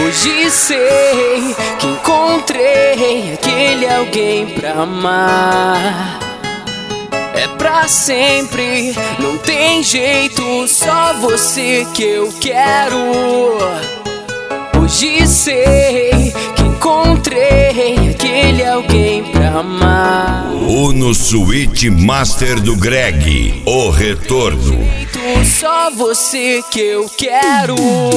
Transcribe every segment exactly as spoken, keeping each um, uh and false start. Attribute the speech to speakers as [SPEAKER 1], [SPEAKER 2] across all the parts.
[SPEAKER 1] Hoje sei que encontrei aquele alguém pra amar. É pra sempre, não tem jeito, só você que eu quero. Hoje sei que encontrei aquele alguém pra amar.
[SPEAKER 2] Uno Suite Master do Greg, o retorno.
[SPEAKER 1] Só você que eu quero.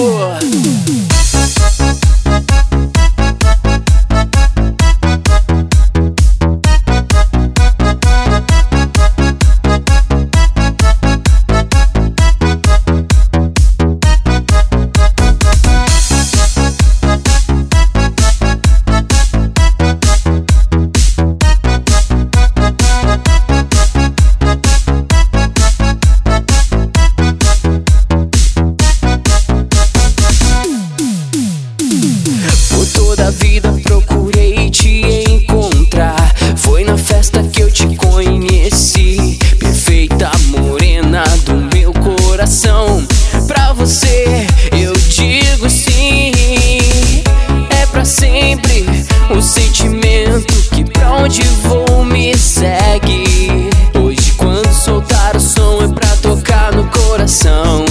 [SPEAKER 1] Toda a vida procurei te encontrar. Foi na festa que eu te conheci. Perfeita morena do meu coração. Pra você eu digo sim. É pra sempre um sentimento que pra onde vou me segue. Hoje quando soltar o som é pra tocar no coração.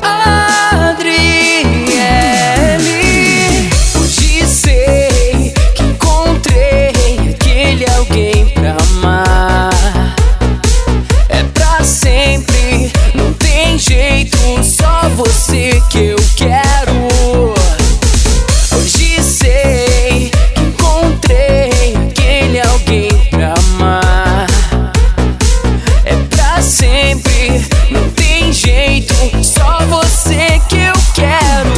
[SPEAKER 1] Só você que eu quero. Hoje sei que encontrei aquele alguém pra amar. É pra sempre, não tem jeito, só você que eu quero.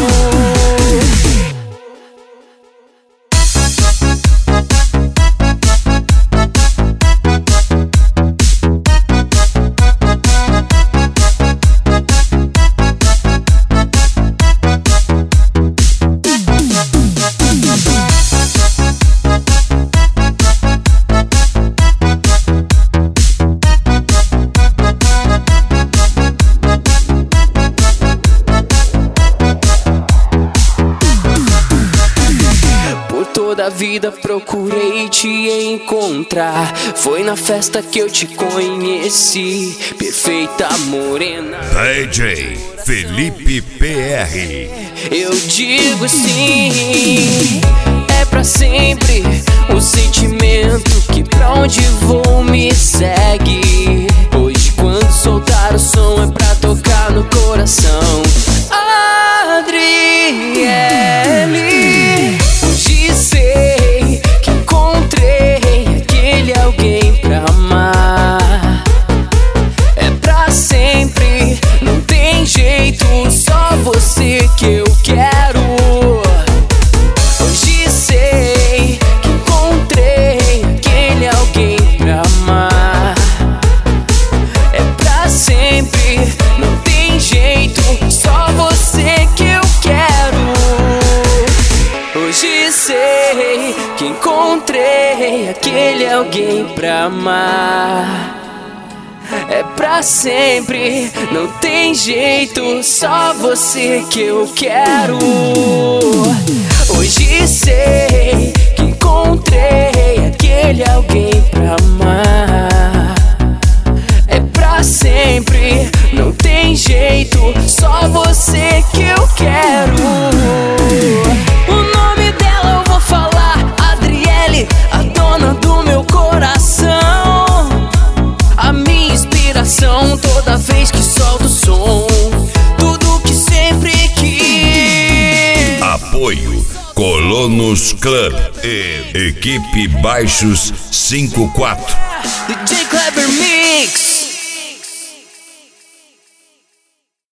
[SPEAKER 1] Toda a vida procurei te encontrar. Foi na festa que eu te conheci. Perfeita morena
[SPEAKER 2] D J Felipe P R.
[SPEAKER 1] Eu digo sim. É pra sempre um sentimento que pra onde vou me segue. Hoje quando soltar o som é pra tocar no coração. Adriele, hoje sei que encontrei aquele alguém pra amar. É pra sempre, não tem jeito, só você que eu quero. Hoje sei que encontrei aquele alguém pra amar. É pra sempre, não tem jeito, só você que eu quero. Hoje sei que encontrei aquele alguém pra amar. É pra sempre, não tem jeito, só você que eu quero. Hoje sei que encontrei aquele alguém pra amar. É pra sempre, não tem jeito, só você que eu quero. O nome dela eu vou falar, Adriele, a dona do meu coração. A minha inspiração toda vez que solto o som. Tudo que sempre quis.
[SPEAKER 2] Apoio Colonos Club e Equipe Baixos cinquenta e quatro.
[SPEAKER 1] D J Clever Me.